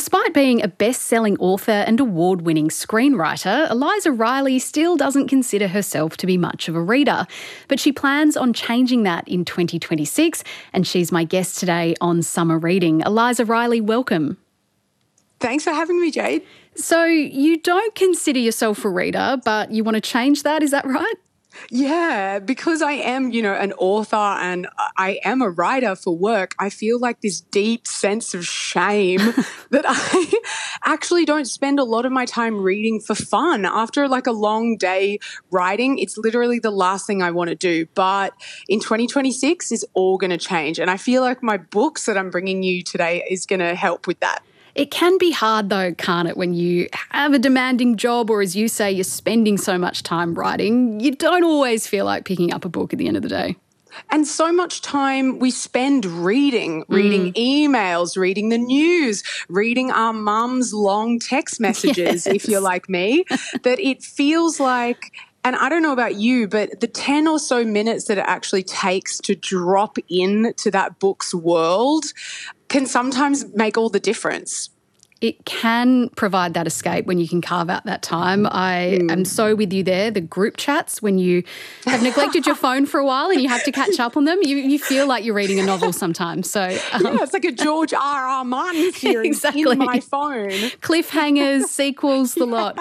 Despite being a best-selling author and award-winning screenwriter, Eliza Riley still doesn't consider herself to be much of a reader. But she plans on changing that in 2026, and she's my guest today on Summer Reading. Eliza Riley, welcome. Thanks for having me, Jade. So you don't consider yourself a reader, but you want to change that, is that right? Yeah, because I am, an author and I am a writer for work, I feel like this deep sense of shame that I actually don't spend a lot of my time reading for fun. After like a long day writing, it's literally the last thing I want to do. But in 2026 is all going to change. And I feel like my books that I'm bringing you today is going to help with that. It can be hard though, can't it, when you have a demanding job or, as you say, you're spending so much time writing, you don't always feel like picking up a book at the end of the day. And so much time we spend reading emails, reading the news, reading our mum's long text messages, if you're like me, that it feels like, and I don't know about you, but the 10 or so minutes that it actually takes to drop into that book's world can sometimes make all the difference. It can provide that escape when you can carve out that time. I am so with you there. The group chats, when you have neglected your phone for a while and you have to catch up on them, you feel like you're reading a novel sometimes. So yeah, it's like a George R.R. Martin series in my phone. Cliffhangers, sequels, the lot.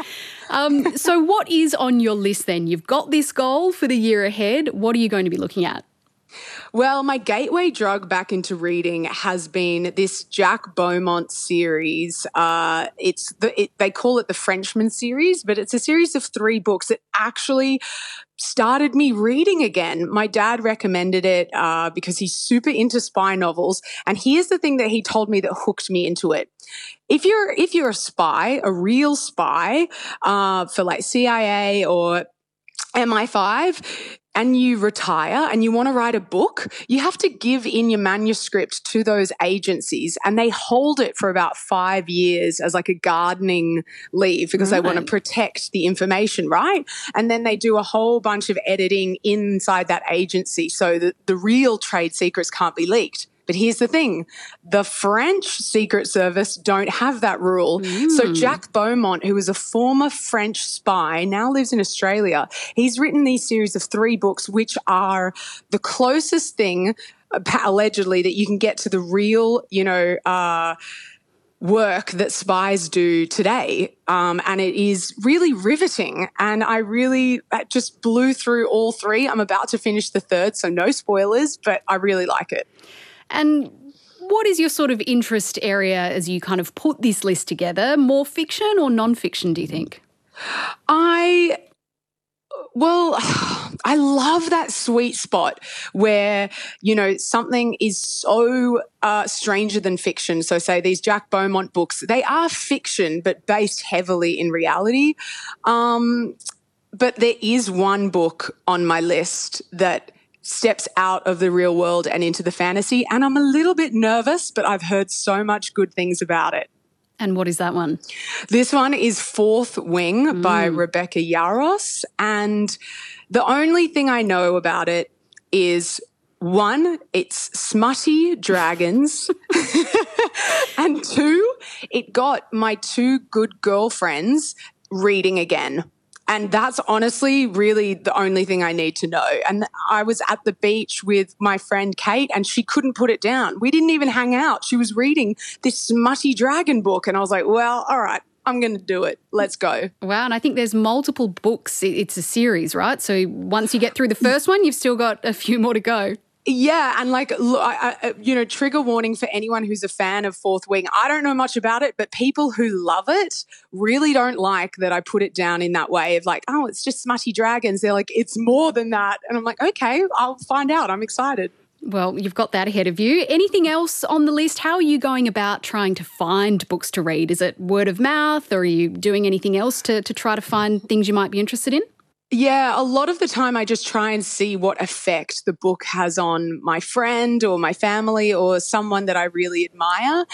So what is on your list then? You've got this goal for the year ahead. What are you going to be looking at? Well, my gateway drug back into reading has been this Jack Beaumont series. They call it the Frenchman series, but it's a series of 3 books that actually started me reading again. My dad recommended it because he's super into spy novels. And here's the thing that he told me that hooked me into it. If you're a spy, a real spy for like CIA or MI5, and you retire and you want to write a book, you have to give in your manuscript to those agencies, and they hold it for about 5 years as like a gardening leave because they want to protect the information, right? And then they do a whole bunch of editing inside that agency so that the real trade secrets can't be leaked. But here's the thing, the French Secret Service don't have that rule. So Jack Beaumont, who was a former French spy, now lives in Australia. He's written these series of 3 books, which are the closest thing, allegedly, that you can get to the real, work that spies do today. And it is really riveting. And I really just blew through all 3. I'm about to finish the 3rd, so no spoilers, but I really like it. And what is your sort of interest area as you kind of put this list together? More fiction or non-fiction, do you think? I love that sweet spot where, something is so stranger than fiction. So say these Jack Beaumont books, they are fiction but based heavily in reality. But there is one book on my list that steps out of the real world and into the fantasy, and I'm a little bit nervous, but I've heard so much good things about it. And what is that one? This one is Fourth Wing by Rebecca Yarros, and the only thing I know about it is, 1, it's smutty dragons, and 2, it got my 2 good girlfriends reading again. And that's honestly really the only thing I need to know. And I was at the beach with my friend Kate and she couldn't put it down. We didn't even hang out. She was reading this smutty dragon book and I was like, well, all right, I'm going to do it. Let's go. Wow. And I think there's multiple books. It's a series, right? So once you get through the first one, you've still got a few more to go. Yeah, and like, trigger warning for anyone who's a fan of Fourth Wing. I don't know much about it, but people who love it really don't like that I put it down in that way of like, oh, it's just smutty dragons. They're like, it's more than that. And I'm like, okay, I'll find out. I'm excited. Well, you've got that ahead of you. Anything else on the list? How are you going about trying to find books to read? Is it word of mouth, or are you doing anything else to try to find things you might be interested in? Yeah, a lot of the time I just try and see what effect the book has on my friend or my family or someone that I really admire.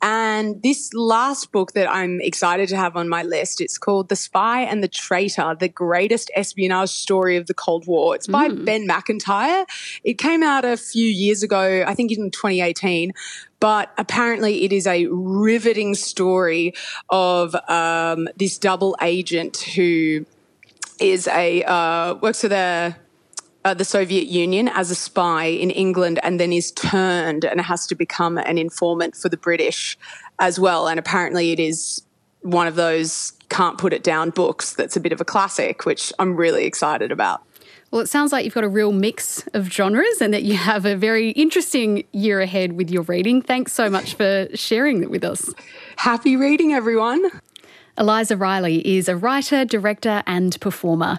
And this last book that I'm excited to have on my list, it's called The Spy and the Traitor, The Greatest Espionage Story of the Cold War. It's by Ben McIntyre. It came out a few years ago, I think in 2018. But apparently it is a riveting story of this double agent who is works for the Soviet Union as a spy in England, and then is turned and has to become an informant for the British as well. And apparently it is one of those can't put it down books that's a bit of a classic, which I'm really excited about. Well, it sounds like you've got a real mix of genres and that you have a very interesting year ahead with your reading. Thanks so much for sharing that with us. Happy reading, everyone. Eliza Reilly is a writer, director and performer.